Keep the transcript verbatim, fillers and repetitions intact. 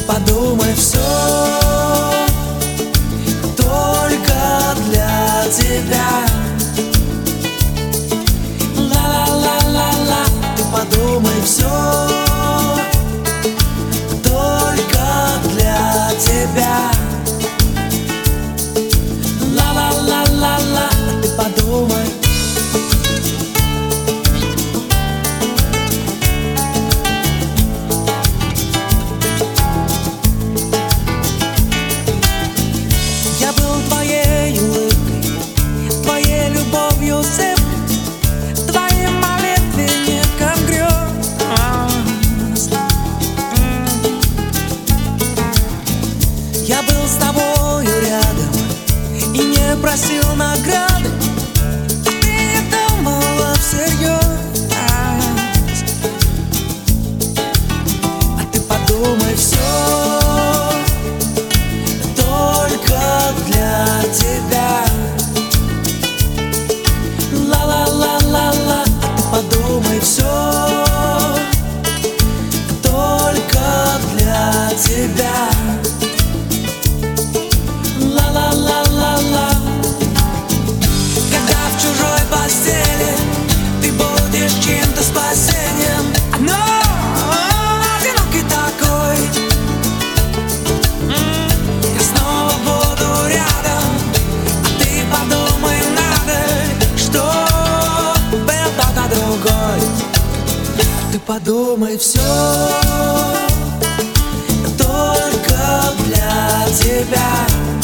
подумай, все только для тебя. Ла-ла-ла-ла-ла, ты подумай, все только для тебя. Ла-ла-ла-ла-ла, ты подумай. Я был твоей улыбкой, твоей любовью сыпкой, твоим молитвенником грез. Я был с тобою рядом и не просил награды, а ты не думала всерьез. А ты подумай, все только для тебя. Ла-ла-ла-ла-ла, а ты подумай, все только для тебя. Ла-ла-ла-ла-ла. Когда в чужой постели ты будешь чьим-то спасением, но одинокий такой, я снова буду рядом, а ты подумай, надо, что был кто-то другой. Ты подумай, все только для тебя.